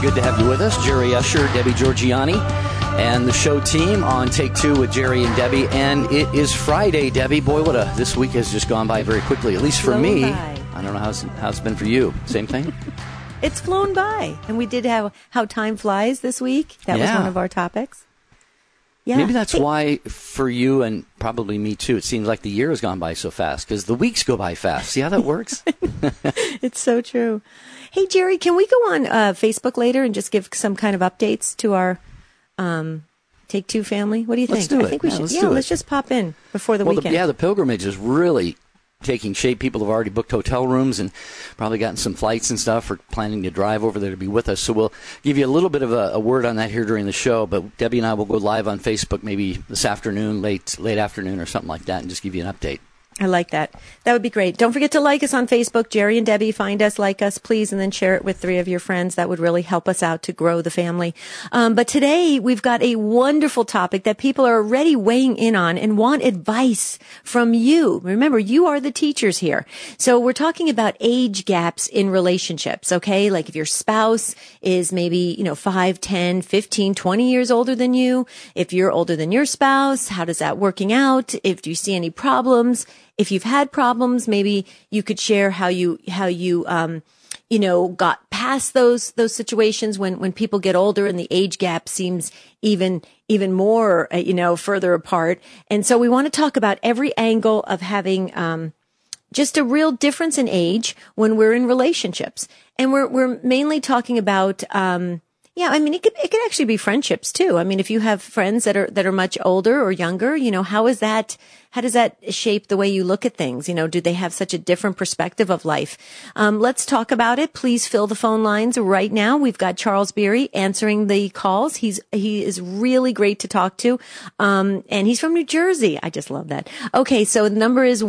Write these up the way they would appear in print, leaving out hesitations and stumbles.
good to have you with us. Jerry Usher, Debbie Georgiani, and the show team on Take Two with Jerry and Debbie. And it is Friday, Debbie. Boy, this week has just gone by very quickly, at least for me. I don't know how it's been for you. Same thing? It's flown by. And we did have How Time Flies this week. That was one of our topics. Yeah. Maybe that's why for you and probably me too, it seems like the year has gone by so fast because the weeks go by fast. See how that works? It's so true. Hey, Jerry, can we go on Facebook later and just give some kind of updates to our Take Two family? What do you think? Let's do it. I think we should. Let's just pop in before the weekend. The pilgrimage is really taking shape. People have already booked hotel rooms and probably gotten some flights and stuff or planning to drive over there to be with us. So we'll give you a little bit of a word on that here during the show. But Debbie and I will go live on Facebook maybe this afternoon, late afternoon or something like that, and just give you an update. I like that. That would be great. Don't forget to like us on Facebook. Jerry and Debbie, find us, like us, please, and then share it with 3 of your friends. That would really help us out to grow the family. But today we've got a wonderful topic that people are already weighing in on and want advice from you. Remember, you are the teachers here. So we're talking about age gaps in relationships, okay? Like if your spouse is maybe, 5, 10, 15, 20 years older than you. If you're older than your spouse, how does that working out? If you see any problems? If you've had problems, maybe you could share how you got past those situations when people get older and the age gap seems even more, further apart. And so we want to talk about every angle of having, just a real difference in age when we're in relationships. And we're mainly talking about, it could actually be friendships too. I mean, if you have friends that are much older or younger, how does that shape the way you look at things? Do they have such a different perspective of life? Let's talk about it. Please fill the phone lines right now. We've got Charles Beery answering the calls. He is really great to talk to. And he's from New Jersey. I just love that. Okay. So the number is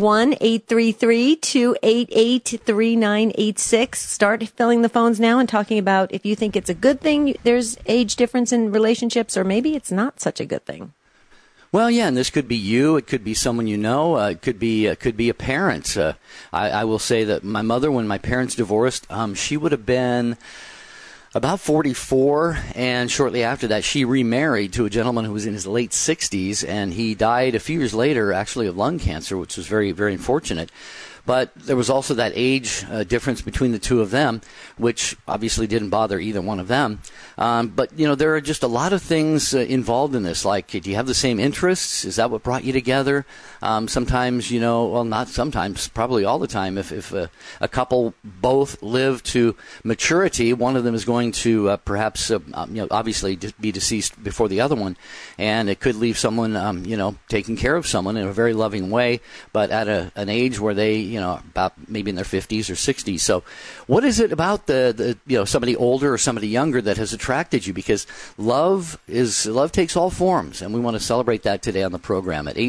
1-833-288-3986. Start filling the phones now and talking about if you think it's a good thing there's age difference in relationships, or maybe it's not such a good thing. Well, yeah, and this could be you. It could be someone you know. It could be a parent. I will say that my mother, when my parents divorced, she would have been about 44, and shortly after that, she remarried to a gentleman who was in his late 60s, and he died a few years later, actually, of lung cancer, which was very, very unfortunate. But there was also that age difference between the two of them, which obviously didn't bother either one of them. But, there are just a lot of things involved in this. Like, do you have the same interests? Is that what brought you together? Sometimes, not sometimes, probably all the time, if a couple both live to maturity, one of them is going to perhaps, obviously be deceased before the other one. And it could leave someone, taking care of someone in a very loving way, but at an age where they, about maybe in their 50s or 60s. So what is it about the somebody older or somebody younger that has attracted you? Because love takes all forms, and we want to celebrate that today on the program at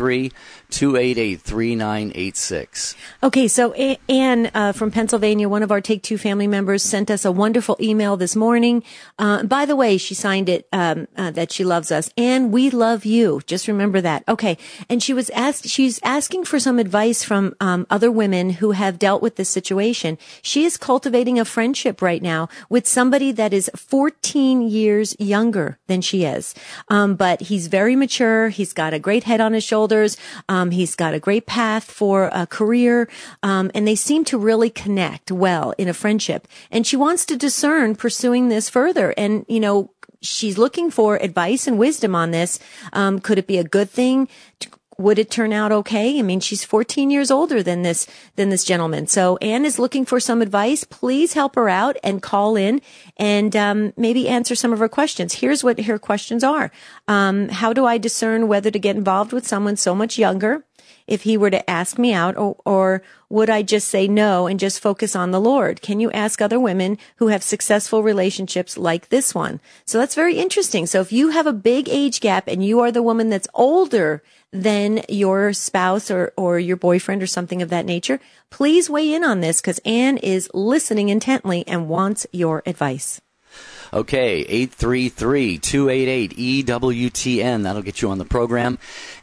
833-288-3986. Okay, so Anne from Pennsylvania, one of our Take Two family members, sent us a wonderful email this morning. By the way, she signed it that she loves us. Anne, we love you. Just remember that. Okay, and she's asking for some advice from other women who have dealt with this situation. She is cultivating a friendship right now with somebody that is 14 years younger than she is. But he's very mature. He's got a great head on his shoulders. He's got a great path for a career. And they seem to really connect well in a friendship. And she wants to discern pursuing this further. And, she's looking for advice and wisdom on this. Could it be a good thing? Would it turn out okay? I mean, she's 14 years older than this gentleman. So Anne is looking for some advice. Please help her out and call in and maybe answer some of her questions. Here's what her questions are. How do I discern whether to get involved with someone so much younger if he were to ask me out, or would I just say no and just focus on the Lord? Can you ask other women who have successful relationships like this one? So that's very interesting. So if you have a big age gap and you are the woman that's older than your spouse or your boyfriend or something of that nature, please weigh in on this because Anne is listening intently and wants your advice. Okay, 833-288-EWTN. That'll get you on the program.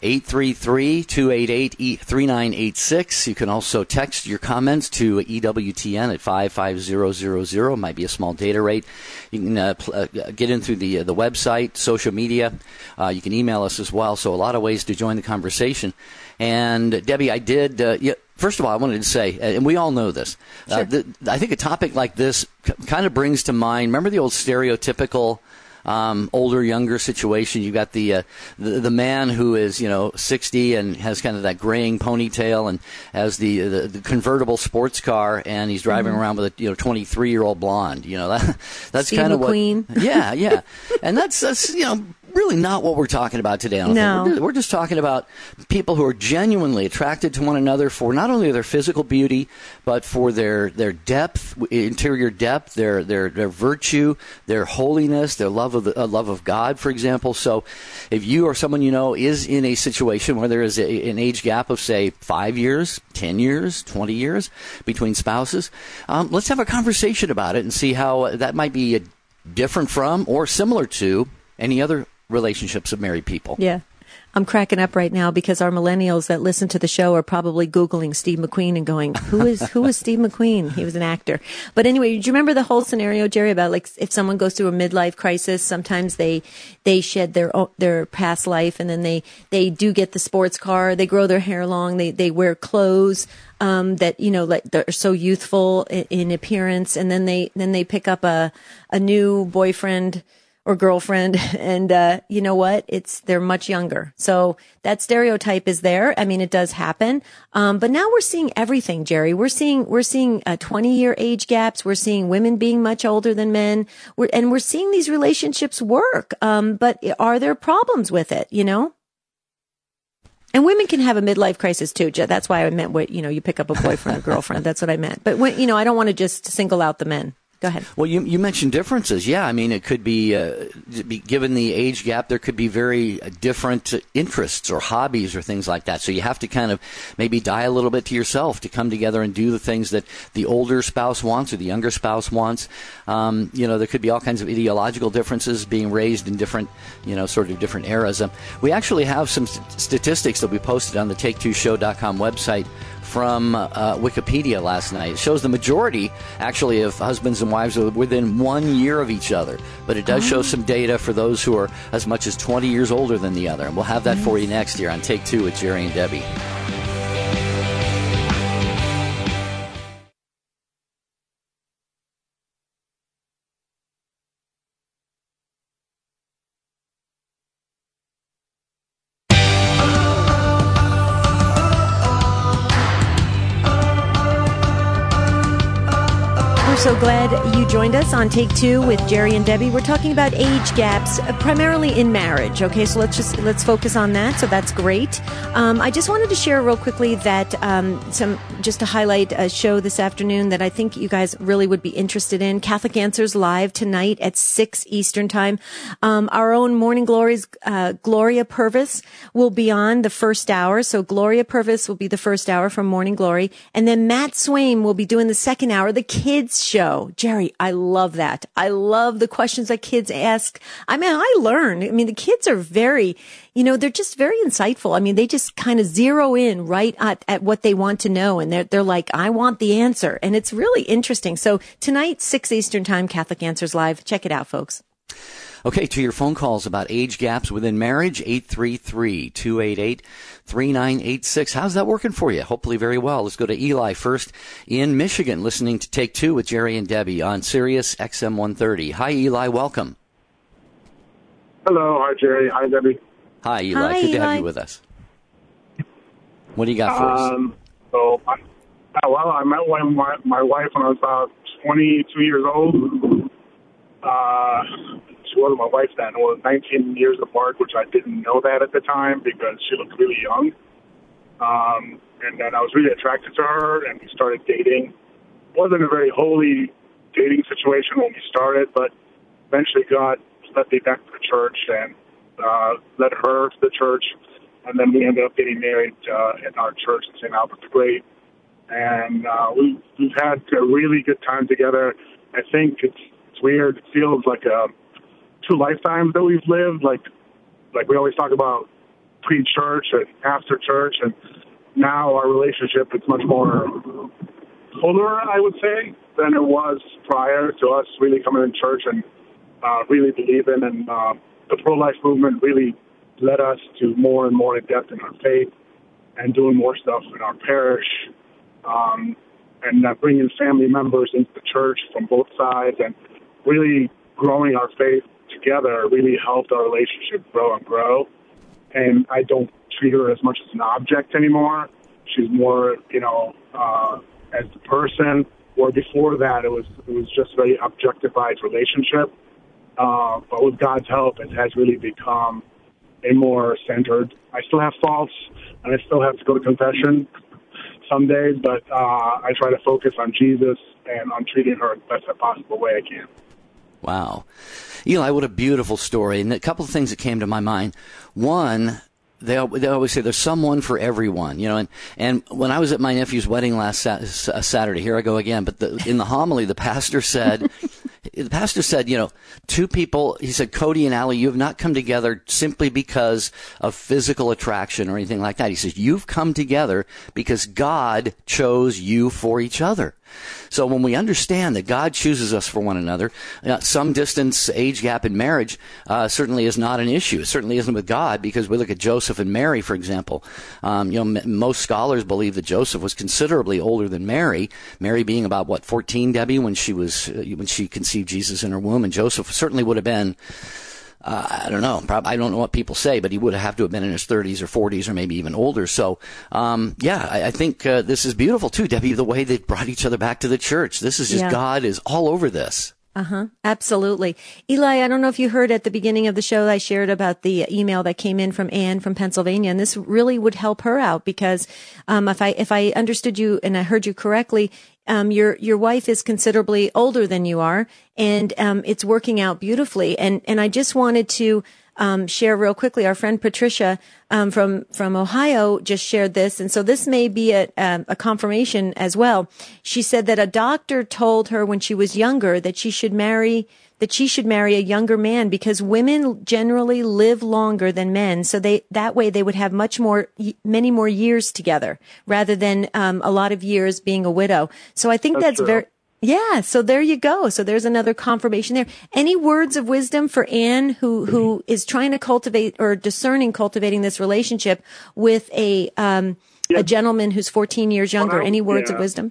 833-288-3986. You can also text your comments to EWTN at 55000. Might be a small data rate. You can get in through the website, social media. You can email us as well. So a lot of ways to join the conversation. And Debbie, I did. First of all, I wanted to say, and we all know this. Sure. I think a topic like this kind of brings to mind. Remember the old stereotypical older younger situation? You got the man who is 60 and has kind of that graying ponytail and has the convertible sports car, and he's driving around with a 23-year-old blonde. That's Steve kind of McQueen. what. Yeah, and that's really not what we're talking about today. I don't think. We're just talking about people who are genuinely attracted to one another for not only their physical beauty, but for their depth, interior depth, their virtue, their holiness, their love of God, for example. So if you or someone you know is in a situation where there is an age gap of, say, 5 years, 10 years, 20 years between spouses, let's have a conversation about it and see how that might be different from or similar to any other relationships of married people. Yeah. I'm cracking up right now because our millennials that listen to the show are probably Googling Steve McQueen and going, who is Steve McQueen? He was an actor. But anyway, do you remember the whole scenario, Jerry, about like if someone goes through a midlife crisis, sometimes they shed their past life, and then they do get the sports car, they grow their hair long, they wear clothes that like they're so youthful in appearance, and then they pick up a new boyfriend or girlfriend, and you know what? They're much younger. So that stereotype is there. I mean, it does happen. But now we're seeing everything, Jerry. We're seeing 20-year age gaps. We're seeing women being much older than men. We're seeing these relationships work. But are there problems with it, And women can have a midlife crisis too. That's why I meant you pick up a boyfriend or girlfriend. That's what I meant. But I don't want to just single out the men. Go ahead. Well, you mentioned differences. Yeah, I mean, it could be, given the age gap, there could be very different interests or hobbies or things like that. So you have to kind of maybe die a little bit to yourself to come together and do the things that the older spouse wants or the younger spouse wants. There could be all kinds of ideological differences being raised in different, sort of different eras. We actually have some statistics that we posted on the Take2Show.com website from Wikipedia last night. It shows the majority, actually, of husbands and wives are within 1 year of each other. But it does show some data for those who are as much as 20 years older than the other. And we'll have that for you next year on Take Two with Jerry and Debbie. So glad you joined us on Take Two with Jerry and Debbie. We're talking about age gaps, primarily in marriage. Okay, so let's focus on that. So that's great. I just wanted to share real quickly that just to highlight a show this afternoon that I think you guys really would be interested in. Catholic Answers live tonight at 6 Eastern Time. Our own Morning Glories, Gloria Purvis will be on the first hour. So Gloria Purvis will be the first hour from Morning Glory, and then Matt Swaim will be doing the second hour, the kids show. Jerry, I love that. I love the questions that kids ask. I mean, I learn. I mean, the kids are very, they're just very insightful. I mean, they just kind of zero in right at what they want to know. And they're like, I want the answer. And it's really interesting. So tonight, 6 Eastern Time, Catholic Answers Live. Check it out, folks. Okay, to your phone calls about age gaps within marriage, 833-288-3986. How's that working for you? Hopefully very well. Let's go to Eli first in Michigan, listening to Take Two with Jerry and Debbie on Sirius XM 130. Hi, Eli. Welcome. Hello. Hi, Jerry. Hi, Debbie. Hi, Eli. Hi, Good to Eli. have you with us. What do you got for us? I met my wife when I was about 22 years old. She wasn't my wife then. It was 19 years apart, which I didn't know that at the time because she looked really young. And then I was really attracted to her, and we started dating. It wasn't a very holy dating situation when we started, but eventually God led me back to the church and led her to the church. And then we ended up getting married in our church in St. Albert the Great. And we've had a really good time together. I think it's It's weird. It feels like 2 lifetimes that we've lived. Like we always talk about pre-church and after church, and now our relationship is much more fuller, I would say, than it was prior to us really coming in church and really believing. And the pro-life movement really led us to more and more in depth in our faith and doing more stuff in our parish, and bringing family members into the church from both sides, and really growing our faith together really helped our relationship grow and grow. And I don't treat her as much as an object anymore. She's more, as the person. Where before that, it was just a very objectified relationship. But with God's help, it has really become a more centered. I still have faults, and I still have to go to confession some days, but I try to focus on Jesus and on treating her the best possible way I can. Wow. Eli, what a beautiful story. And a couple of things that came to my mind. One, they always say there's someone for everyone, and when I was at my nephew's wedding last Saturday, here I go again, but in the homily, the pastor said, two people, he said, Cody and Allie, you have not come together simply because of physical attraction or anything like that. He says, you've come together because God chose you for each other. So when we understand that God chooses us for one another, some distance, age gap in marriage certainly is not an issue. It certainly isn't with God, because we look at Joseph and Mary, for example. Most scholars believe that Joseph was considerably older than Mary. Mary being about 14, Debbie, when she conceived Jesus in her womb, and Joseph certainly would have been. I don't know. I don't know what people say, but he would have to have been in his 30s or 40s or maybe even older. So, I think this is beautiful too, Debbie, the way they brought each other back to the church. This is just God is all over this. Absolutely. Eli, I don't know if you heard at the beginning of the show, I shared about the email that came in from Anne from Pennsylvania, and this really would help her out because, if I understood you and I heard you correctly, your wife is considerably older than you are, and it's working out beautifully. And I just wanted to share real quickly. Our friend Patricia from Ohio just shared this, and so this may be a confirmation as well. She said that a doctor told her when she was younger that she should marry a younger man because women generally live longer than men. So that way they would have many more years together rather than a lot of years being a widow. So I think that's very. Yeah, so there you go. So there's another confirmation there. Any words of wisdom for Anne, who is trying to cultivating this relationship with a gentleman who's 14 years younger? Any words of wisdom?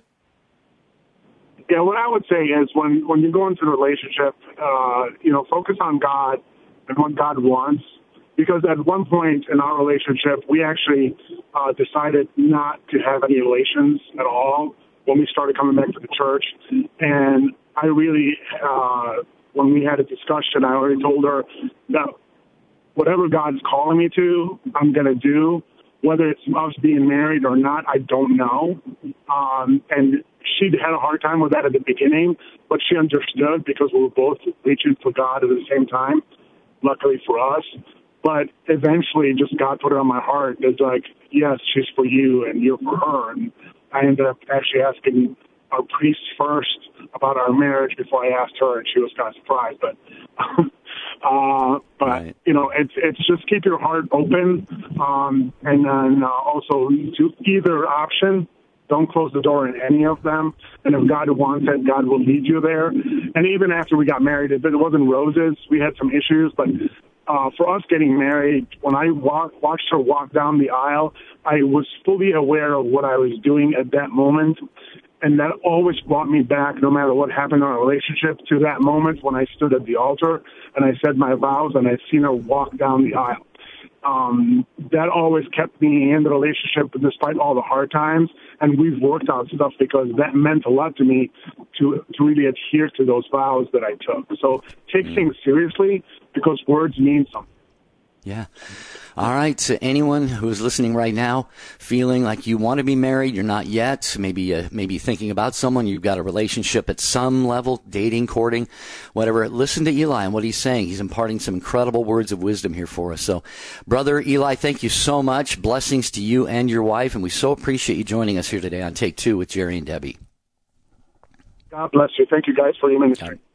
Yeah, what I would say is when you go into a relationship, focus on God and what God wants. Because at one point in our relationship, we actually decided not to have any relations at all when we started coming back to the church. And I really, when we had a discussion, I already told her that whatever God's calling me to, I'm going to do. Whether it's us being married or not, I don't know. And she had a hard time with that at the beginning, but she understood because we were both reaching for God at the same time, luckily for us. But eventually, just God put it on my heart. It's like, yes, she's for you and you're for her. And I ended up actually asking our priest first about our marriage before I asked her, and she was kind of surprised. But right. It's just keep your heart open, and then also to either option. Don't close the door in any of them. And if God wants it, God will lead you there. And even after we got married, it wasn't roses. We had some issues, but for us getting married, when I watched her walk down the aisle, I was fully aware of what I was doing at that moment. And that always brought me back, no matter what happened in our relationship, to that moment when I stood at the altar and I said my vows and I'd seen her walk down the aisle. That always kept me in the relationship despite all the hard times. And we've worked out stuff because that meant a lot to me to really adhere to those vows that I took. So take things seriously because words mean something. Yeah. All right. So anyone who's listening right now, feeling like you want to be married, you're not yet, maybe thinking about someone, you've got a relationship at some level, dating, courting, whatever, listen to Eli and what he's saying. He's imparting some incredible words of wisdom here for us. So, Brother Eli, thank you so much. Blessings to you and your wife. And we so appreciate you joining us here today on Take Two with Jerry and Debbie. God bless you. Thank you guys for your ministry.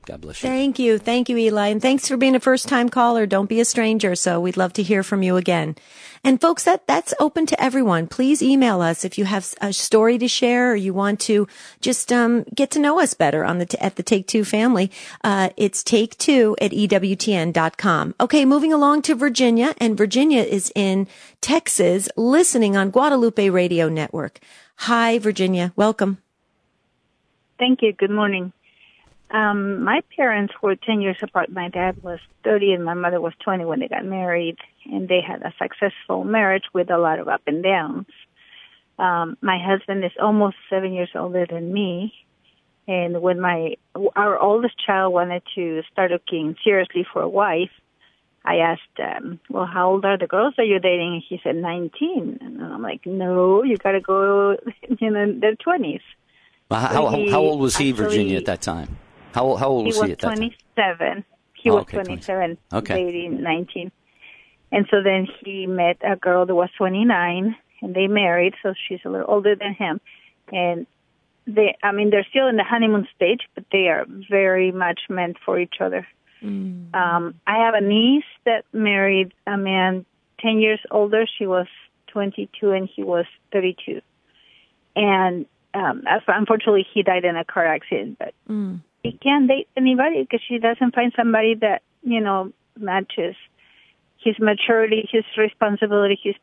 God bless you. Thank you. Thank you, Eli. And thanks for being a first-time caller. Don't be a stranger. So we'd love to hear from you again. And folks, that's open to everyone. Please email us if you have a story to share or you want to just get to know us better at the Take Two family. It's take2@EWTN.com. Okay, moving along to Virginia. And Virginia is in Texas, listening on Guadalupe Radio Network. Hi, Virginia. Welcome. Thank you. Good morning. My parents were 10 years apart. My dad was 30 and my mother was 20 when they got married, and they had a successful marriage with a lot of up and downs. My husband is almost 7 years older than me, and when our oldest child wanted to start looking seriously for a wife, I asked, well, how old are the girls that you're dating? And he said 19. And I'm like, no, you got to go, in their 20s. Well, how old was he, Virginia, at that time? How old was he at that time? He was 27. Okay. Dating 19. And so then he met a girl that was 29, and they married, so she's a little older than him. And they're still in the honeymoon stage, but they are very much meant for each other. Mm. I have a niece that married a man 10 years older. She was 22 and he was 32. And unfortunately, he died in a car accident, but he can't date anybody because she doesn't find somebody that, matches his maturity, his responsibility, his,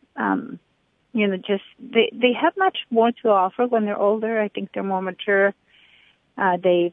they have much more to offer when they're older. I think they're more mature. They've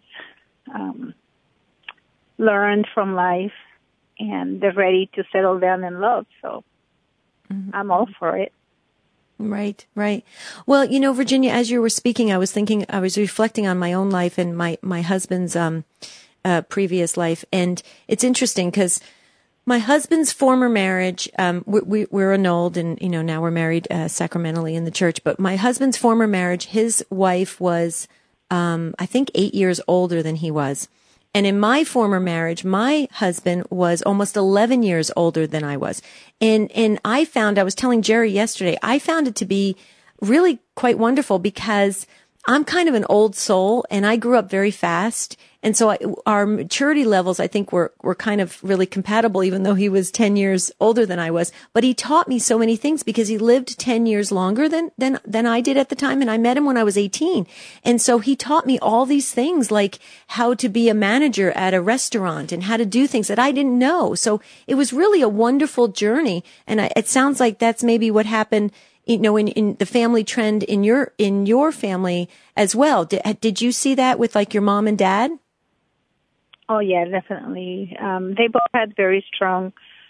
learned from life, and they're ready to settle down in love. So I'm all for it. Right, right. Well, Virginia, as you were speaking, I was reflecting on my own life and my husband's previous life. And it's interesting because my husband's former marriage, we're annulled and, now we're married sacramentally in the church. But my husband's former marriage, his wife was, I think 8 years older than he was. And in my former marriage, my husband was almost 11 years older than I was. And I was telling Jerry yesterday, I found it to be really quite wonderful because I'm kind of an old soul and I grew up very fast. And so our maturity levels, I think, were kind of really compatible, even though he was 10 years older than I was. But he taught me so many things because he lived 10 years longer than I did at the time. And I met him when I was 18. And so he taught me all these things, like how to be a manager at a restaurant and how to do things that I didn't know. So it was really a wonderful journey. And it sounds like that's maybe what happened, in the family trend in your family as well. Did you see that with like your mom and dad? Oh yeah, definitely. They both had very strong,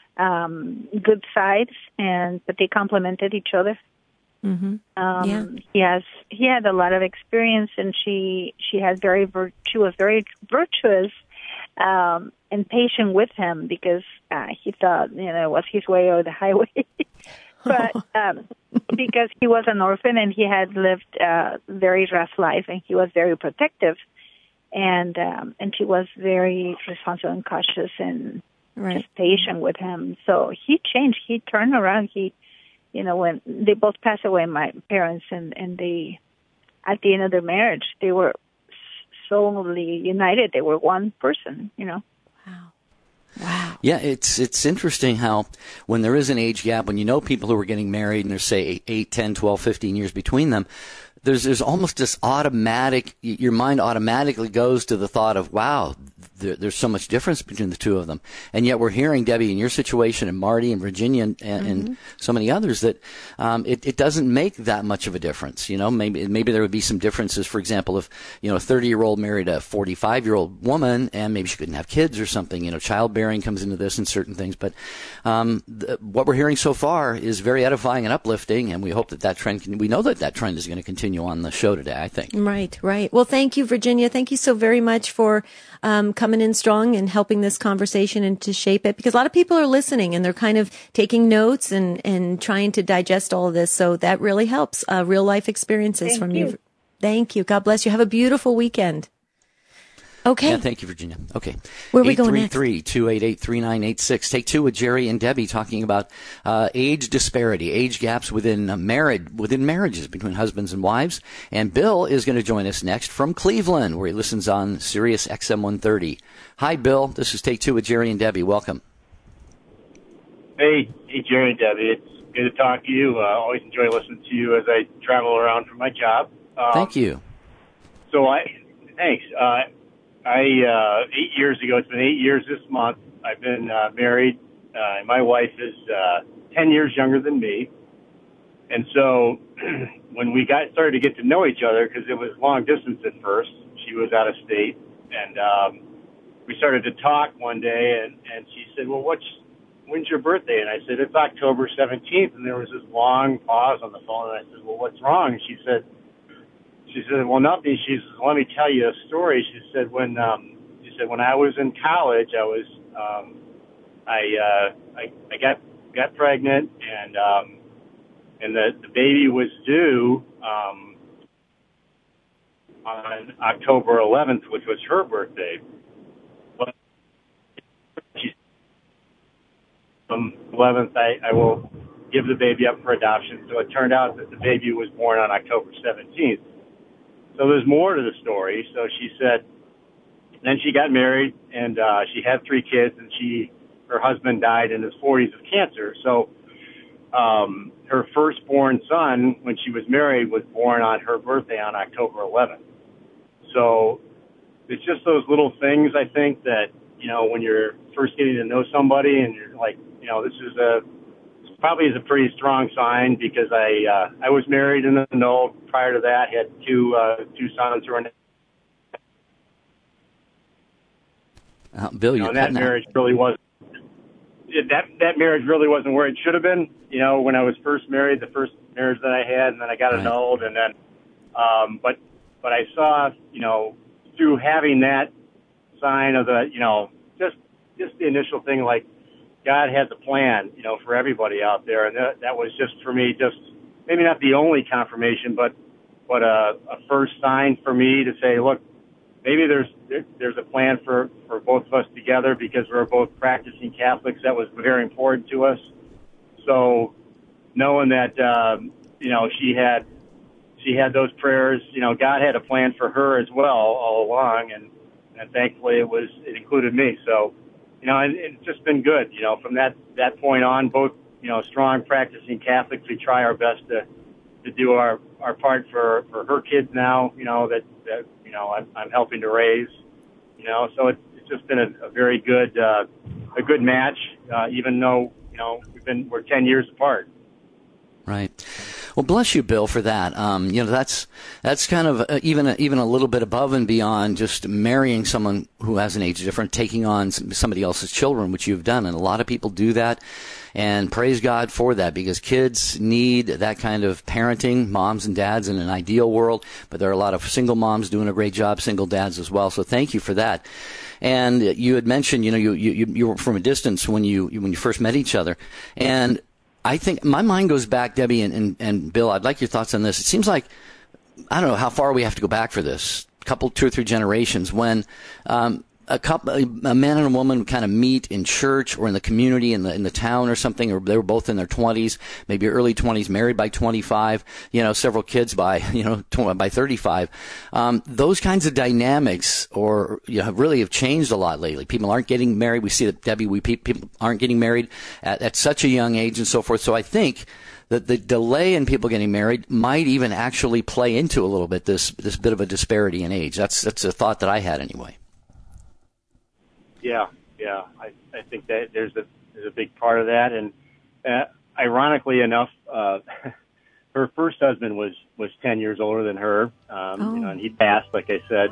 good sides, but they complemented each other. Mm-hmm. Yeah. He had a lot of experience, and she was very virtuous, and patient with him because he thought it was his way or the highway. But because he was an orphan and he had lived a very rough life, and he was very protective. And she was very responsible and cautious and just patient with him. So he changed. He turned around. When they both passed away, my parents, and they, at the end of their marriage, they were solely united. They were one person, Wow. Yeah, it's interesting how when there is an age gap, when people who are getting married and there's, say, 8, 10, 12, 15 years between them, there's almost this automatic, your mind automatically goes to the thought of, wow, there's so much difference between the two of them. And yet we're hearing, Debbie, in your situation, and Marty and Virginia and so many others, that it doesn't make that much of a difference. Maybe there would be some differences. For example, if, a 30-year-old married a 45-year-old woman and maybe she couldn't have kids or something, childbearing comes into this and certain things. But what we're hearing so far is very edifying and uplifting, and we hope that trend we know that trend is going to continue on the show today, I think. Right. Well, thank you, Virginia. Thank you so very much for coming in strong and helping this conversation and to shape it, because a lot of people are listening and they're kind of taking notes and trying to digest all of this. So that really helps. Real life experiences from you. Thank you. God bless you. Have a beautiful weekend. Okay. Yeah, thank you, Virginia. Okay. Where are we going next? 833-288-3986. Take two with Jerry and Debbie talking about age disparity, age gaps within marriages between husbands and wives. And Bill is going to join us next from Cleveland, where he listens on Sirius XM 130. Hi, Bill. This is Take Two with Jerry and Debbie. Welcome. Hey, Jerry and Debbie. It's good to talk to you. I always enjoy listening to you as I travel around for my job. Thank you. Thanks. 8 years ago, it's been 8 years this month, I've been married. My wife is 10 years younger than me. And so when we started to get to know each other, because it was long distance at first, she was out of state, and we started to talk one day, and she said, well, when's your birthday? And I said, it's October 17th. And there was this long pause on the phone, and I said, well, what's wrong? And she said, well, nothing. She said, let me tell you a story. She said, when I was in college, I got pregnant, and the baby was due on October 11th, which was her birthday. But she 11th, I will give the baby up for adoption. So it turned out that the baby was born on October 17th. So there's more to the story. So she said, then she got married, and she had 3 kids, and her husband died in his 40s of cancer. So her firstborn son, when she was married, was born on her birthday on October 11th. So it's just those little things, I think, that, when you're first getting to know somebody and you're like, this probably is a pretty strong sign, because I was married and annulled. Prior to that, had two sons who were Bill, you're that marriage really wasn't. That marriage really wasn't where it should have been. When I was first married, the first marriage that I had, and then I got annulled, and then, but I saw, through having that sign of the, just the initial thing, like God has a plan, for everybody out there, and that was just for me, just maybe not the only confirmation, but a first sign for me to say, look, maybe there's a plan for both of us together, because we're both practicing Catholics. That was very important to us. So knowing that, she had those prayers, God had a plan for her as well all along, and thankfully it included me. So, it's just been good, from that point on, both, strong practicing Catholics. We try our best to do our part for her kids now, that I'm helping to raise, so it's just been a very good, a good match, even though, we're 10 years apart. Right. Well, bless you, Bill, for that. That's kind of even a little bit above and beyond just marrying someone who has an age difference, taking on somebody else's children, which you've done. And a lot of people do that. And praise God for that, because kids need that kind of parenting, moms and dads, in an ideal world. But there are a lot of single moms doing a great job, single dads as well. So thank you for that. And you had mentioned, you were from a distance when you first met each other. And I think my mind goes back, Debbie and Bill, I'd like your thoughts on this. It seems like, I don't know how far we have to go back for this, 2 or 3 generations, when a man and a woman would kind of meet in church or in the community, in the town or something, or they were both in their 20s, maybe early 20s, married by 25, several kids by 35. Those kinds of dynamics really have changed a lot lately. People aren't getting married. We see that, Debbie, people aren't getting married at such a young age and so forth. So I think that the delay in people getting married might even actually play into a little bit this bit of a disparity in age. That's a thought that I had anyway. Yeah. I think that there's a big part of that, and ironically enough, her first husband was 10 years older than her, and he passed, like I said,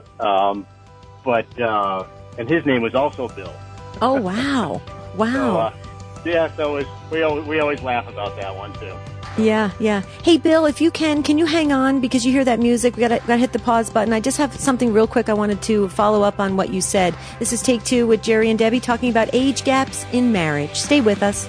and his name was also Bill. Oh wow! Wow. So we always laugh about that one too. Yeah. Hey, Bill, if you can you hang on, because you hear that music? We gotta hit the pause button. I just have something real quick I wanted to follow up on what you said. This is Take Two with Jerry and Debbie talking about age gaps in marriage. Stay with us.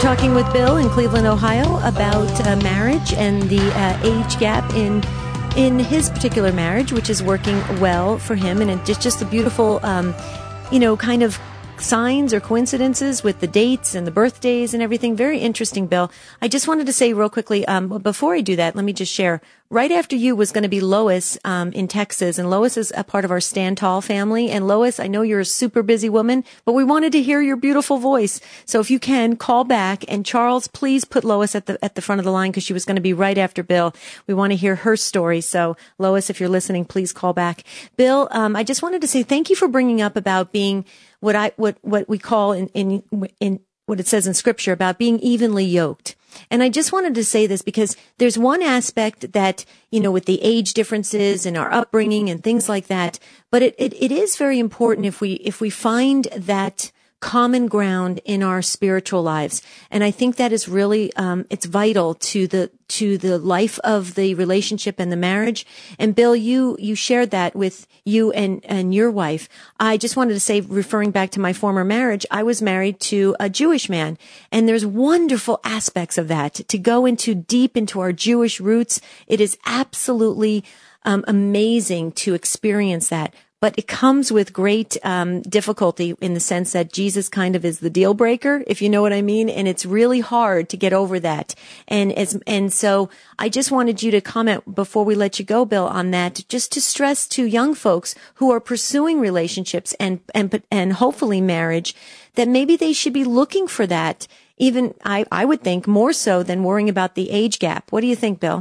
talking with Bill in Cleveland, Ohio about marriage and the age gap in his particular marriage, which is working well for him. And it's just a beautiful, kind of signs or coincidences with the dates and the birthdays and everything. Very interesting, Bill. I just wanted to say real quickly, before I do that, let me just share. Right after you was going to be Lois in Texas, and Lois is a part of our Stand Tall family. And Lois, I know you're a super busy woman, but we wanted to hear your beautiful voice. So if you can, call back. And Charles, please put Lois at the front of the line because she was going to be right after Bill. We want to hear her story. So Lois, if you're listening, please call back. Bill, I just wanted to say thank you for bringing up about being what we call in what it says in Scripture about being evenly yoked. And I just wanted to say this because there's one aspect that, with the age differences and our upbringing and things like that, but it is very important if we find that common ground in our spiritual lives. And I think that is really, it's vital to the life of the relationship and the marriage. And Bill, you shared that with you and your wife. I just wanted to say, referring back to my former marriage, I was married to a Jewish man, and there's wonderful aspects of that to go deep into our Jewish roots. It is absolutely amazing to experience that. But it comes with great difficulty in the sense that Jesus kind of is the deal breaker, if you know what I mean. And it's really hard to get over that. And so I just wanted you to comment before we let you go, Bill, on that, just to stress to young folks who are pursuing relationships and hopefully marriage, that maybe they should be looking for that. Even I would think more so than worrying about the age gap. What do you think, Bill?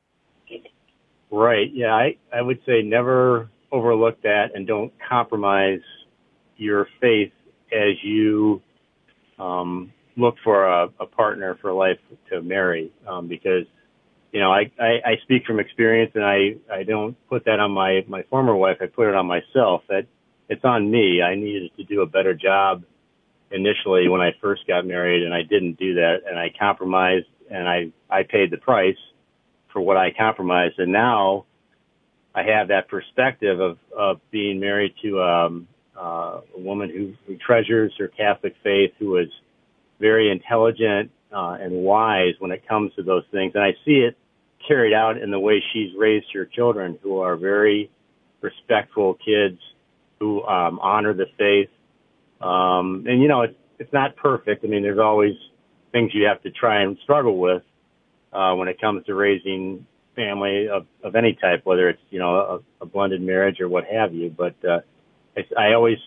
Right. Yeah, I would say never overlook that, and don't compromise your faith as you look for a partner for life to marry, because I speak from experience, and I don't put that on my former wife. I put it on myself. That it's on me. I needed to do a better job initially when I first got married, and I didn't do that, and I compromised, and I paid the price for what I compromised. And now I have that perspective of being married to a woman who treasures her Catholic faith, who is very intelligent and wise when it comes to those things. And I see it carried out in the way she's raised her children, who are very respectful kids who honor the faith. It's not perfect. I mean, there's always things you have to try and struggle with when it comes to raising family of any type, whether it's, a blended marriage or what have you. But I always,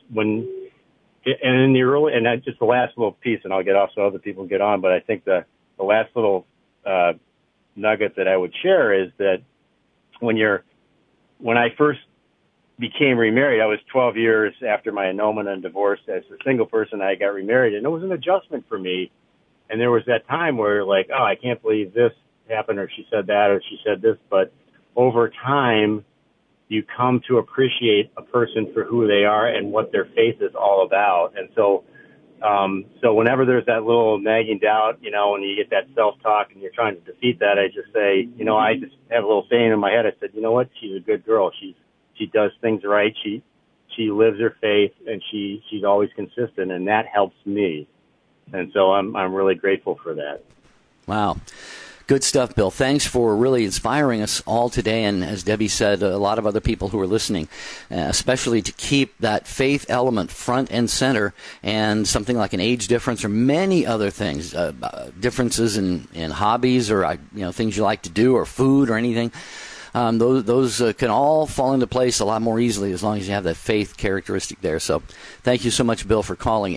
just the last little piece, and I'll get off so other people get on, but I think the last little nugget that I would share is that when I first became remarried, I was 12 years after my annulment and divorce. As a single person, I got remarried, and it was an adjustment for me. And there was that time where, like, oh, I can't believe this happened, or she said that, or she said this. But over time, you come to appreciate a person for who they are and what their faith is all about. And so whenever there's that little nagging doubt, when you get that self-talk and you're trying to defeat that, I just say, I just have a little saying in my head. I said, you know what? She's a good girl. She does things right. She lives her faith, and she's always consistent, and that helps me. And so I'm really grateful for that. Wow. Good stuff, Bill. Thanks for really inspiring us all today. And as Debbie said, a lot of other people who are listening, especially to keep that faith element front and center, and something like an age difference or many other things, differences in hobbies or things you like to do or food or anything. Those can all fall into place a lot more easily as long as you have that faith characteristic there. So thank you so much, Bill, for calling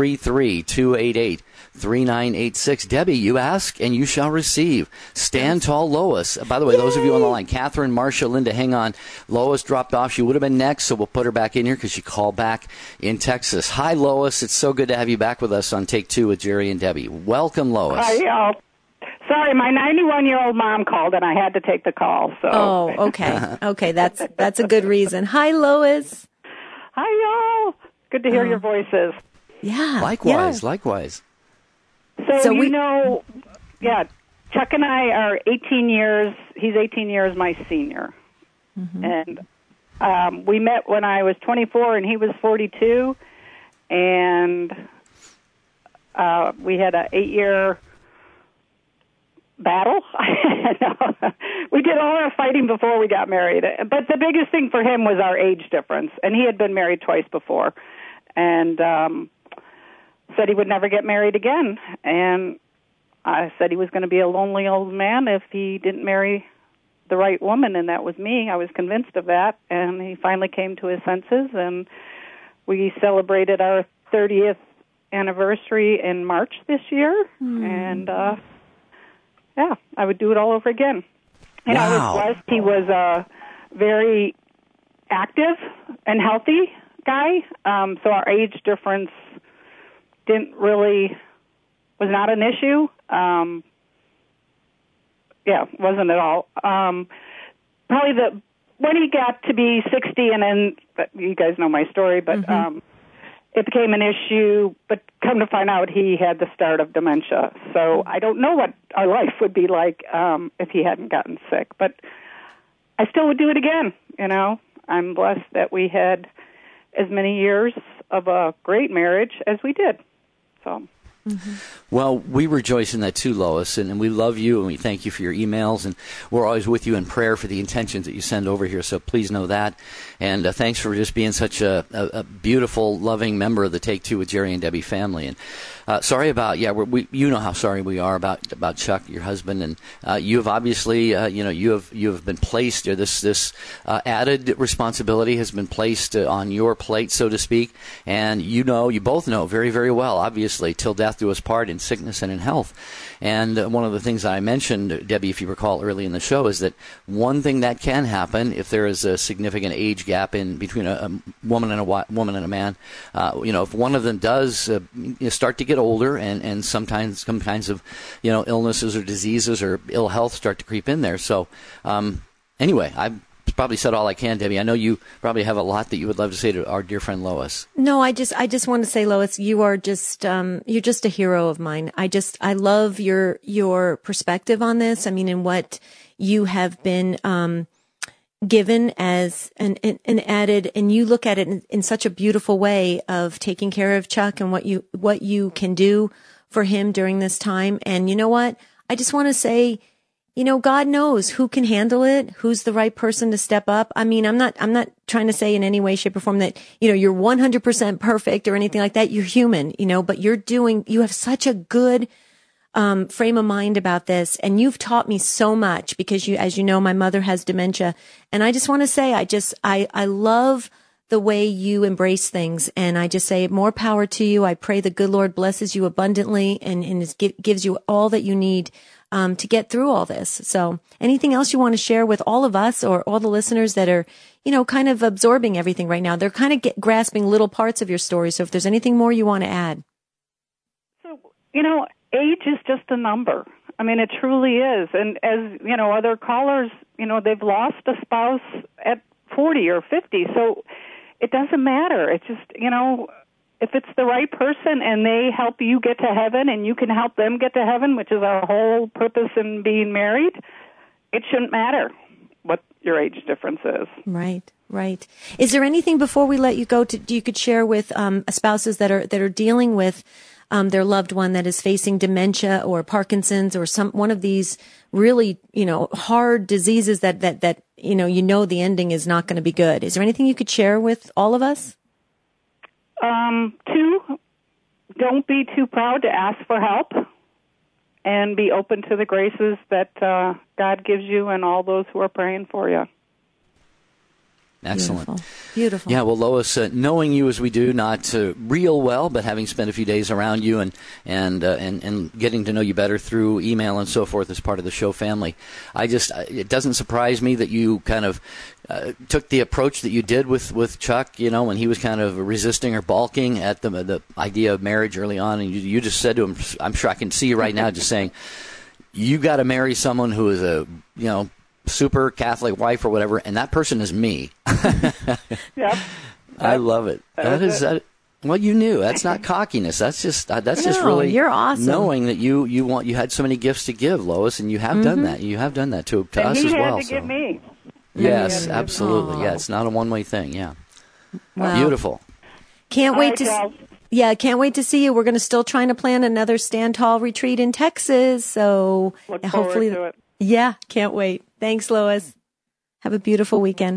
833-288-3986. Debbie, you ask and you shall receive. Stand Tall Lois. By the way, those of you on the line, Catherine, Marcia, Linda, hang on. Lois dropped off. She would have been next, so we'll put her back in here because she called back in Texas. Hi, Lois. It's so good to have you back with us on Take Two with Jerry and Debbie. Welcome, Lois. Hi, y'all. Sorry, my 91-year-old mom called, and I had to take the call. So. Oh, okay. Okay, that's a good reason. Hi, Lois. Hi, y'all. Good to hear your voices. Yeah. Likewise. So, Chuck and I are 18 years. He's 18 years my senior. Mm-hmm. And we met when I was 24 and he was 42. And We had an 8-year battle. We did all our fighting before we got married. But the biggest thing for him was our age difference. And he had been married twice before. And said he would never get married again. And I said he was going to be a lonely old man if he didn't marry the right woman, and that was me. I was convinced of that. And he finally came to his senses, and we celebrated our 30th anniversary in March this year. And yeah, I would do it all over again. And I was blessed. He was a very active and healthy guy. So our age difference was not an issue. Yeah, wasn't at all. Probably when he got to be 60, and then, you guys know my story, but it became an issue, but come to find out he had the start of dementia. So I don't know what our life would be like if he hadn't gotten sick, but I still would do it again, you know. I'm blessed that we had as many years of a great marriage as we did. So. Well, we rejoice in that too, Lois, and we love you, and we thank you for your emails, and we're always with you in prayer for the intentions that you send over here, so please know that. And thanks for just being such a beautiful, loving member of the Take Two with Jerry and Debbie family. And sorry about, you know how sorry we are about Chuck, your husband, and you have obviously, you have been placed, this added responsibility has been placed on your plate, so to speak, and you both know very, very well, obviously, till death do us part in sickness and in health. And one of the things I mentioned, Debbie, if you recall early in the show, is that one thing that can happen if there is a significant age gap in between a woman and a man, if one of them does start to get older, and sometimes some kinds of illnesses or diseases or ill health start to creep in there. So anyway, I've probably said all I can, Debbie. I know you probably have a lot that you would love to say to our dear friend Lois. No, I just want to say, Lois, you are just you're just a hero of mine. I love your perspective on this. I mean, in what you have been given as an added, and you look at it in such a beautiful way of taking care of Chuck and what you can do for him during this time. And you know what? I just want to say, God knows who can handle it, who's the right person to step up. I mean, I'm not trying to say in any way, shape, or form that, you're 100% perfect or anything like that. You're human, but you have such a good frame of mind about this, and you've taught me so much because as you know, my mother has dementia, and I just want to say, I love the way you embrace things, and I just say more power to you. I pray the good Lord blesses you abundantly and gives you all that you need to get through all this. So anything else you want to share with all of us or all the listeners that are, kind of absorbing everything right now? They're kind of grasping little parts of your story. So if there's anything more you want to add. So, age is just a number. I mean, it truly is. And as, other callers, they've lost a spouse at 40 or 50. So it doesn't matter. It's just, if it's the right person and they help you get to heaven and you can help them get to heaven, which is our whole purpose in being married, it shouldn't matter what your age difference is. Right. Is there anything before we let you go you could share with spouses that are dealing with their loved one that is facing dementia or Parkinson's or one of these really, hard diseases that the ending is not going to be good? Is there anything you could share with all of us? 2, don't be too proud to ask for help and be open to the graces that God gives you and all those who are praying for you. Excellent. Beautiful. Yeah, well, Lois, knowing you as we do, not real well, but having spent a few days around you and getting to know you better through email and so forth as part of the show family, it doesn't surprise me that you kind of took the approach that you did with Chuck, when he was kind of resisting or balking at the idea of marriage early on, and you just said to him, I'm sure I can see you right now just saying, you got to marry someone who is a, super Catholic wife or whatever, and that person is me. Yep. I love it. Well, you knew. That's not cockiness. That's just really you're awesome. Knowing that you had so many gifts to give, Lois, and you have done that. You have done that to us as well. He had to give me. Yes, absolutely. Yeah, it's not a one-way thing. Yeah. Wow. Beautiful. Can't wait to. Yeah, can't wait to see you. We're going to still trying to plan another Stand Tall retreat in Texas. So hopefully, to it. Yeah, can't wait. Thanks, Lois. Have a beautiful weekend.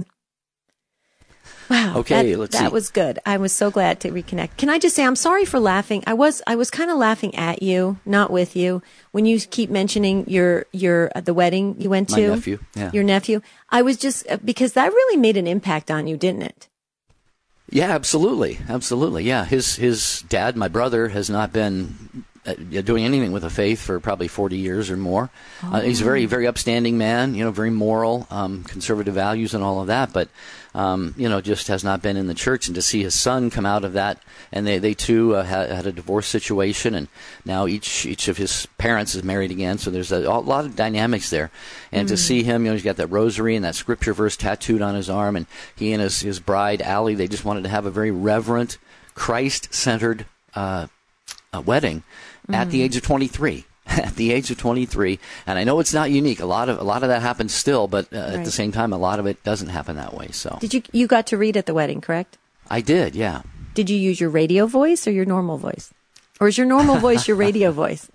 Wow. Okay, that was good. I was so glad to reconnect. Can I just say I'm sorry for laughing. I was kind of laughing at you, not with you, when you keep mentioning your the wedding you went to. My nephew. Yeah. Your nephew. I was just because that really made an impact on you, didn't it? Yeah, absolutely. Absolutely. Yeah. His dad, my brother, has not been doing anything with the faith for probably 40 years or more. He's a very, very upstanding man, very moral, conservative values and all of that, but, just has not been in the church. And to see his son come out of that, and they too had a divorce situation, and now each of his parents is married again, so there's a lot of dynamics there. And to see him, he's got that rosary and that scripture verse tattooed on his arm, and he and his bride, Allie, they just wanted to have a very reverent, Christ-centered wedding at the age of 23. At the age of 23, and I know it's not unique. A lot of that happens still, but at the same time, a lot of it doesn't happen that way. So, did you got to read at the wedding? Correct. I did. Yeah. Did you use your radio voice or your normal voice, or is your normal voice your radio voice?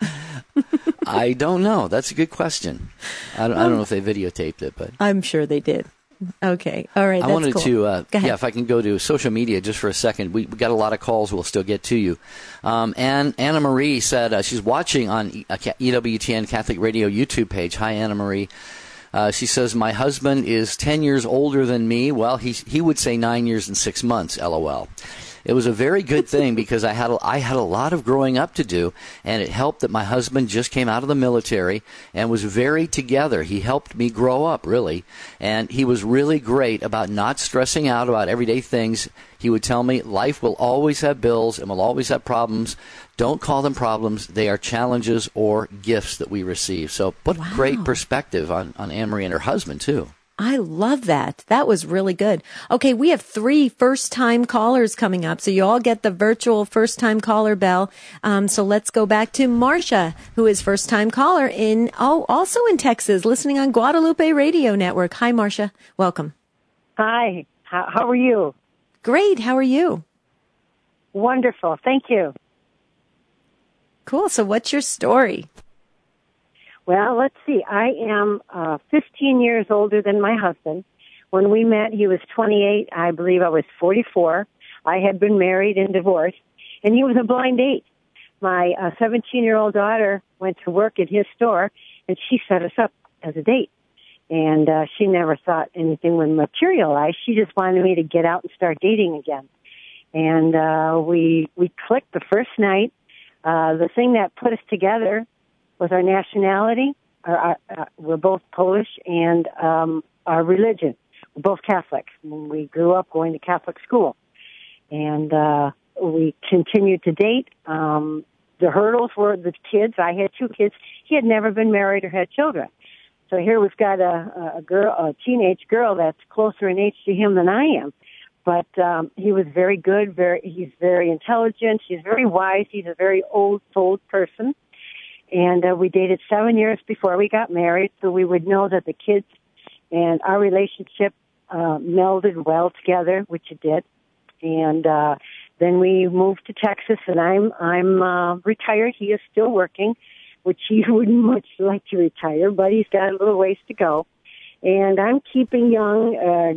I don't know. That's a good question. I don't know if they videotaped it, but I'm sure they did. Okay. All right. That's wanted cool. to, if I can go to social media just for a second. We got a lot of calls. We'll still get to you. And Anna Marie said she's watching on EWTN Catholic Radio YouTube page. Hi, Anna Marie. She says, my husband is 10 years older than me. Well, he would say 9 years and 6 months, LOL. It was a very good thing because I had a lot of growing up to do, and it helped that my husband just came out of the military and was very together. He helped me grow up, really, and he was really great about not stressing out about everyday things. He would tell me, life will always have bills and will always have problems. Don't call them problems. They are challenges or gifts that we receive. So what great perspective on Anne-Marie and her husband, too. I love that. That was really good. Okay, we have 3 first-time callers coming up, so you all get the virtual first-time caller bell. So let's go back to Marcia, who is first-time caller also in Texas, listening on Guadalupe Radio Network. Hi, Marcia. Welcome. Hi. How are you? Great. How are you? Wonderful. Thank you. Cool. So what's your story? Well, let's see. I am 15 years older than my husband. When we met, he was 28. I believe I was 44. I had been married and divorced, and he was a blind date. My 17-year-old daughter went to work at his store, and she set us up as a date. And she never thought anything would materialize. She just wanted me to get out and start dating again. And we clicked the first night. The thing that put us together was our nationality. We're both Polish, and our religion. We're both Catholic. We grew up going to Catholic school. And we continued to date. The hurdles were the kids. I had 2 kids. He had never been married or had children. So here we've got a teenage girl that's closer in age to him than I am. But he was very good. He's very intelligent. He's very wise. He's a very old person. And we dated 7 years before we got married, so we would know that the kids and our relationship melded well together, which it did. And then we moved to Texas, and I'm retired. He is still working, which he wouldn't much like to retire, but he's got a little ways to go. And I'm keeping young.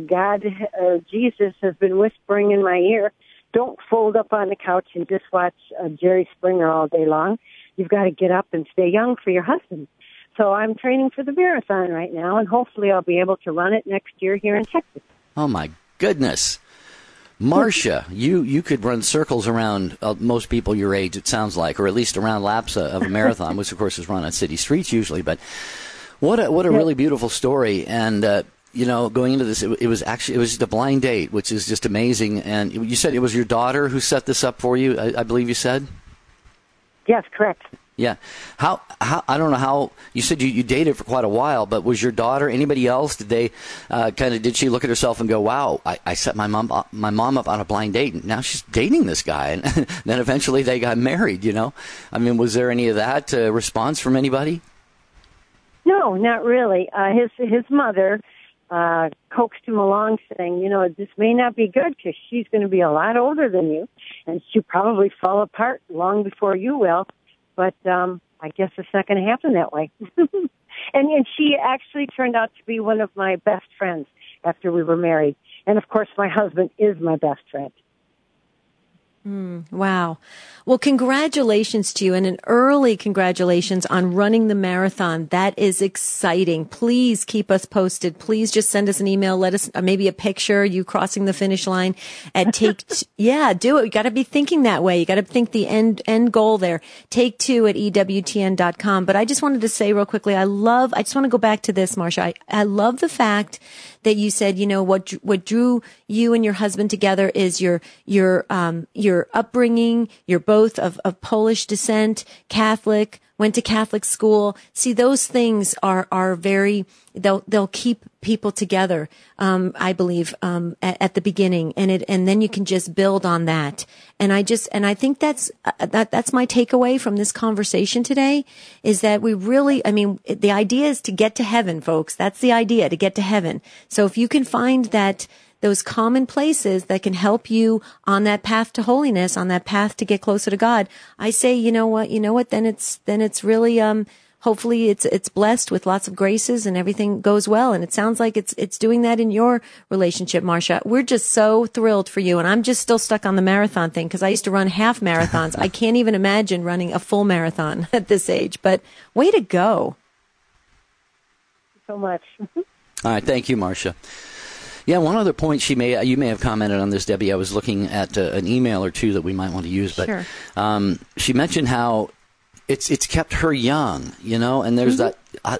Jesus has been whispering in my ear, don't fold up on the couch and just watch Jerry Springer all day long. You've got to get up and stay young for your husband. So I'm training for the marathon right now, and hopefully I'll be able to run it next year here in Texas. Oh, my goodness. Marcia, you could run circles around most people your age, it sounds like, or at least around laps of a marathon, which, of course, is run on city streets usually. But what a really beautiful story. And, going into this, it was just a blind date, which is just amazing. And you said it was your daughter who set this up for you, I believe you said? Yes, correct. Yeah. How I don't know how you said you dated for quite a while, but was your daughter, anybody else, did they did she look at herself and go, wow, I set my mom up on a blind date, and now she's dating this guy, and then eventually they got married, I mean, was there any of that response from anybody? No, not really. His mother coaxed him along saying, this may not be good because she's going to be a lot older than you and she'll probably fall apart long before you will. But I guess it's not going to happen that way. And she actually turned out to be one of my best friends after we were married. And, of course, my husband is my best friend. Wow. Well, congratulations to you, and an early congratulations on running the marathon. That is exciting. Please keep us posted. Please just send us an email. Let us maybe a picture you crossing the finish line at yeah, do it. You got to be thinking that way. You got to think the end goal there. Take2 at EWTN.com. But I just wanted to say real quickly, I just want to go back to this, Marcia. I love the fact that you said, what drew you and your husband together is your upbringing. You're both of Polish descent, Catholic, went to Catholic school. See, those things are very, they'll keep people together, I believe, at the beginning. And then you can just build on that. And I think that's my takeaway from this conversation today is that we really, the idea is to get to heaven, folks. That's the idea, to get to heaven. So if you can find those common places that can help you on that path to holiness, on that path to get closer to God, I say, you know what, then it's really, hopefully it's blessed with lots of graces and everything goes well. And it sounds like it's doing that in your relationship, Marcia. We're just so thrilled for you. And I'm just still stuck on the marathon thing because I used to run half marathons. I can't even imagine running a full marathon at this age, but way to go. So much. All right. Thank you, Marcia. Yeah, one other point you may have commented on this, Debbie. I was looking at an email or two that we might want to use, but sure. She mentioned how it's kept her young, and there's that.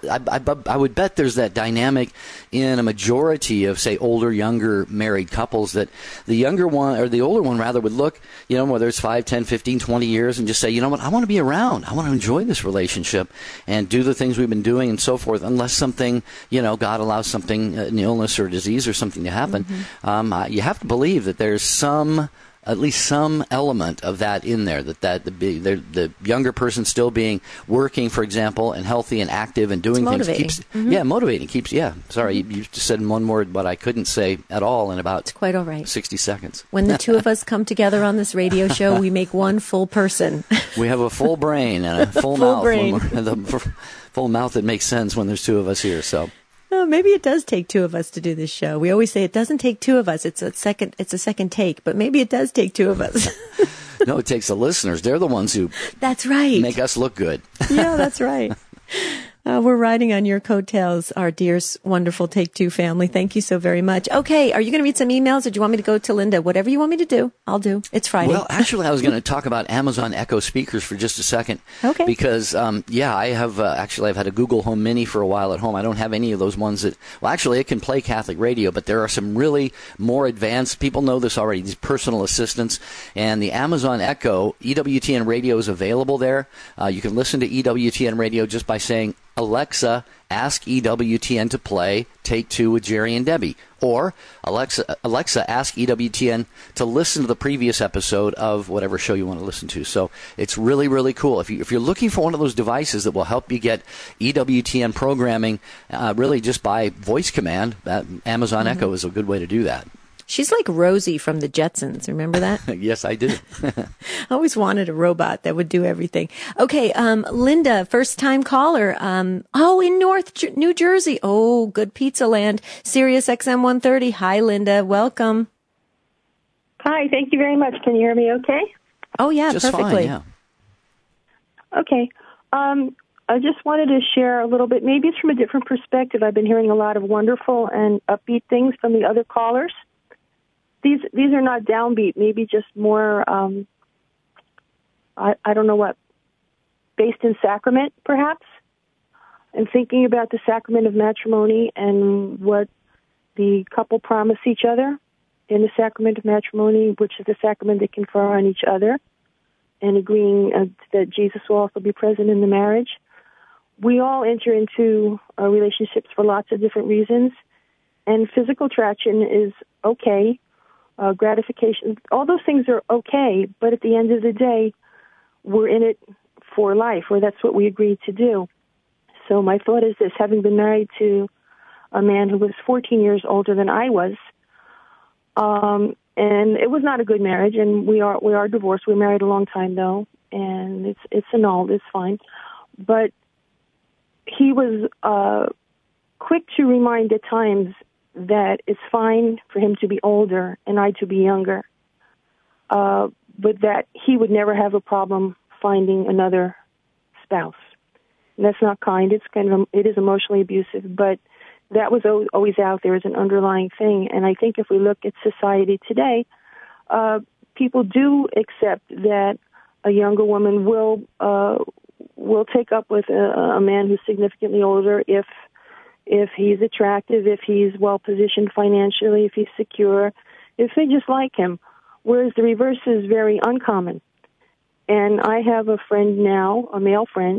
I would bet there's that dynamic in a majority of, say, older, younger married couples that the younger one or the older one rather would look, whether it's 5, 10, 15, 20 years and just say, what, I want to be around. I want to enjoy this relationship and do the things we've been doing and so forth, unless something, God allows something, an illness or disease or something to happen. Mm-hmm. You have to believe that there's at least some element of that in there, that the younger person still being working, for example, and healthy and active and doing things keeps, motivating. Sorry, you just said in one word what I couldn't say at all in about it's quite all right. 60 seconds. When the two of us come together on this radio show, we make one full person. We have a full brain and a full mouth. The full mouth that makes sense when there's two of us here, so... Oh, maybe it does take two of us to do this show. We always say it doesn't take two of us. It's a second take, but maybe it does take two of us. No, it takes the listeners. They're the ones who that's right. make us look good. Yeah, that's right. We're riding on your coattails, our dear, wonderful Take-Two family. Thank you so very much. Okay, are you going to read some emails or do you want me to go to Linda? Whatever you want me to do, I'll do. It's Friday. Well, actually, I was going to talk about Amazon Echo speakers for just a second. Okay. Because, I have, I've had a Google Home Mini for a while at home. I don't have any of those ones that, it can play Catholic radio, but there are some really more advanced, people know this already, these personal assistants. And the Amazon Echo, EWTN radio is available there. You can listen to EWTN radio just by saying, Alexa, ask EWTN to play Take-Two with Jerry and Debbie. Or, Alexa, ask EWTN to listen to the previous episode of whatever show you want to listen to. So it's really, really cool. If you're looking for one of those devices that will help you get EWTN programming really just by voice command, Amazon Echo is a good way to do that. She's like Rosie from the Jetsons. Remember that? Yes, I do. I always wanted a robot that would do everything. Okay, Linda, first-time caller. In New Jersey. Oh, good pizza land. Sirius XM 130. Hi, Linda. Welcome. Hi, thank you very much. Can you hear me okay? Oh, yeah, just perfectly. Fine, yeah. Okay. I just wanted to share a little bit. Maybe it's from a different perspective. I've been hearing a lot of wonderful and upbeat things from the other callers. These are not downbeat, maybe just more, I don't know what, based in sacrament, perhaps, and thinking about the sacrament of matrimony and what the couple promise each other in the sacrament of matrimony, which is the sacrament they confer on each other, and agreeing that Jesus will also be present in the marriage. We all enter into relationships for lots of different reasons, and physical attraction is okay. Gratification, all those things are okay, but at the end of the day, we're in it for life, or that's what we agreed to do. So my thought is this: having been married to a man who was 14 years older than I was. And it was not a good marriage, and we are divorced. We were married a long time though, and it's annulled. It's fine. But he was quick to remind at times that it's fine for him to be older and I to be younger, but that he would never have a problem finding another spouse. And that's not kind. It is emotionally abusive, but that was always out there as an underlying thing. And I think if we look at society today, people do accept that a younger woman will take up with a man who's significantly older if he's attractive, if he's well positioned financially, if he's secure, if they just like him. Whereas the reverse is very uncommon. And I have a friend now, a male friend,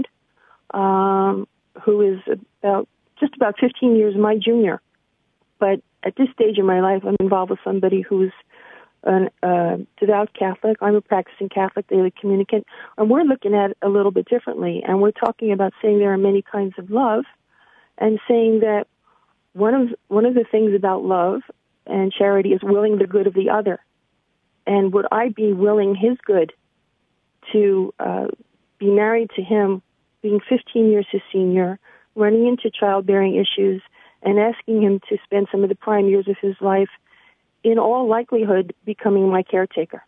who is just about 15 years my junior. But at this stage in my life, I'm involved with somebody who's a devout Catholic. I'm a practicing Catholic daily communicant. And we're looking at it a little bit differently. And we're talking about saying there are many kinds of love, and saying that one of the things about love and charity is willing the good of the other. And would I be willing his good to be married to him, being 15 years his senior, running into childbearing issues, and asking him to spend some of the prime years of his life, in all likelihood, becoming my caretaker?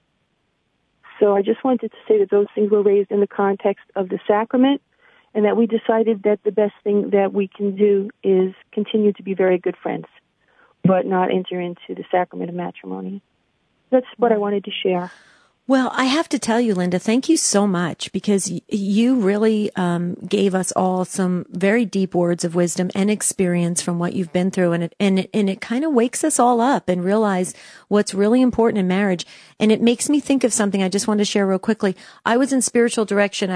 So I just wanted to say that those things were raised in the context of the sacrament, and that we decided that the best thing that we can do is continue to be very good friends, but not enter into the sacrament of matrimony. That's what I wanted to share. Well, I have to tell you, Linda, thank you so much, because you really gave us all some very deep words of wisdom and experience from what you've been through, and it kind of wakes us all up and realize what's really important in marriage. And it makes me think of something I just wanted to share real quickly. I was in spiritual direction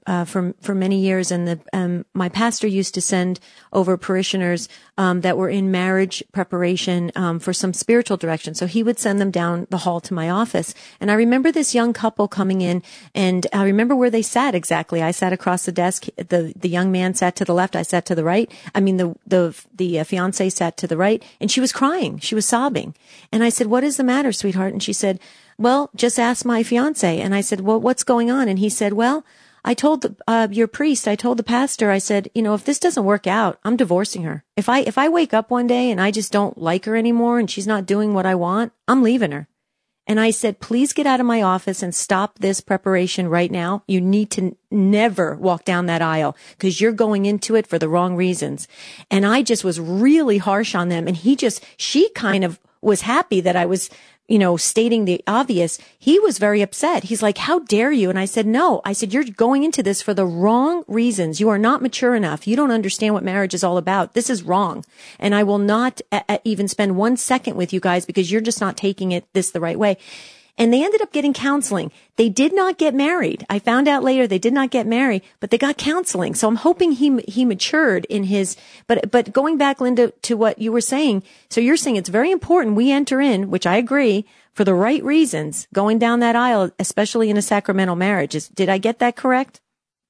for many years, and my pastor used to send over parishioners that were in marriage preparation for some spiritual direction. So he would send them down the hall to my office, and I remember this young couple coming in, and I remember where they sat exactly. I sat across the desk. The young man sat to the left. I sat to the right. I mean, the fiance sat to the right, and she was crying. She was sobbing. And I said, "What is the matter, sweetheart?" And she said, "Well, just ask my fiance." And I said, "Well, what's going on?" And he said, "Well, I told your priest, I told the pastor, I said, if this doesn't work out, I'm divorcing her. If I wake up one day and I just don't like her anymore and she's not doing what I want, I'm leaving her." And I said, "Please get out of my office and stop this preparation right now. You need to never walk down that aisle, because you're going into it for the wrong reasons." And I just was really harsh on them. And she kind of was happy that I was, stating the obvious. He was very upset. He's like, "How dare you?" And I said, "No." I said, "You're going into this for the wrong reasons. You are not mature enough. You don't understand what marriage is all about. This is wrong. And I will not even spend 1 second with you guys, because you're just not taking this the right way." And they ended up getting counseling. They did not get married. I found out later they did not get married, but they got counseling. So I'm hoping he matured in his, but going back, Linda, to what you were saying. So you're saying it's very important we enter in, which I agree, for the right reasons, going down that aisle, especially in a sacramental marriage. Did I get that correct?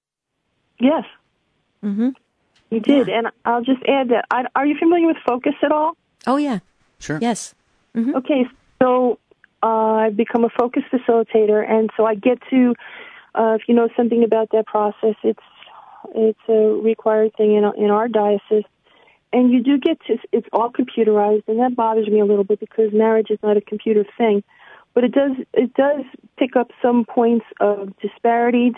Yes. Mm-hmm. You did. Yeah. And I'll just add that, are you familiar with Focus at all? Oh, yeah. Sure. Yes. Mm-hmm. Okay, so I've become a Focus facilitator, and so I get to, if you know something about that process, it's a required thing in our diocese, and you do get to, it's all computerized, and that bothers me a little bit, because marriage is not a computer thing, but it does pick up some points of disparity,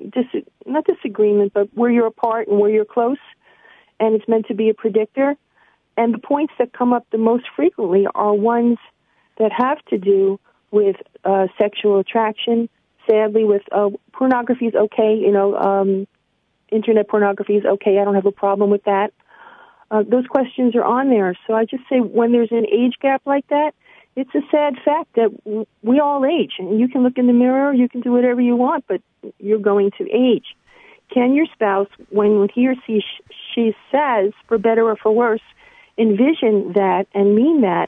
not disagreement, but where you're apart and where you're close, and it's meant to be a predictor, and the points that come up the most frequently are ones that have to do with sexual attraction. Sadly, with pornography is okay. Internet pornography is okay. I don't have a problem with that. Those questions are on there. So I just say, when there's an age gap like that, it's a sad fact that we all age. And you can look in the mirror, you can do whatever you want, but you're going to age. Can your spouse, when he or she says, for better or for worse, envision that and mean that?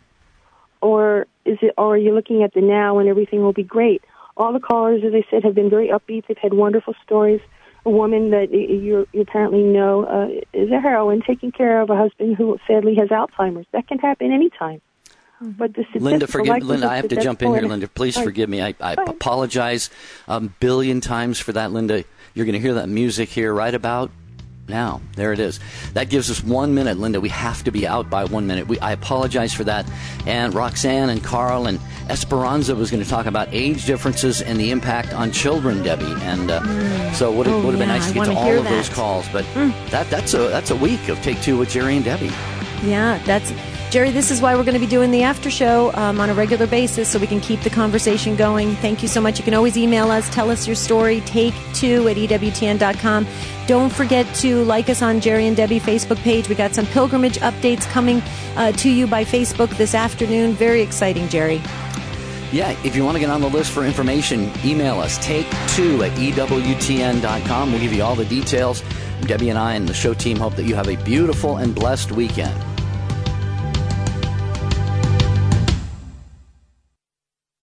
Or are you looking at the now and everything will be great? All the callers, as I said, have been very upbeat. They've had wonderful stories. a woman that you apparently know is a heroine taking care of a husband who sadly has Alzheimer's. That can happen anytime. But the Linda, I have to jump in here. Linda, please forgive me. I apologize a billion times for that, Linda. You're going to hear that music here right about now. There it is. That gives us 1 minute, Linda. We have to be out by 1 minute. I apologize for that. And Roxanne and Carl and Esperanza was going to talk about age differences and the impact on children, Debbie. And so it would have been nice to get to all of those calls. But that's a week of Take Two with Jerry and Debbie. Yeah, Jerry, this is why we're going to be doing the after show on a regular basis so we can keep the conversation going. Thank you so much. You can always email us. Tell us your story. take2@EWTN.com. Don't forget to like us on Jerry and Debbie Facebook page. We got some pilgrimage updates coming to you by Facebook this afternoon. Very exciting, Jerry. Yeah, if you want to get on the list for information, email us. take2@EWTN.com. We'll give you all the details. Debbie and I and the show team hope that you have a beautiful and blessed weekend.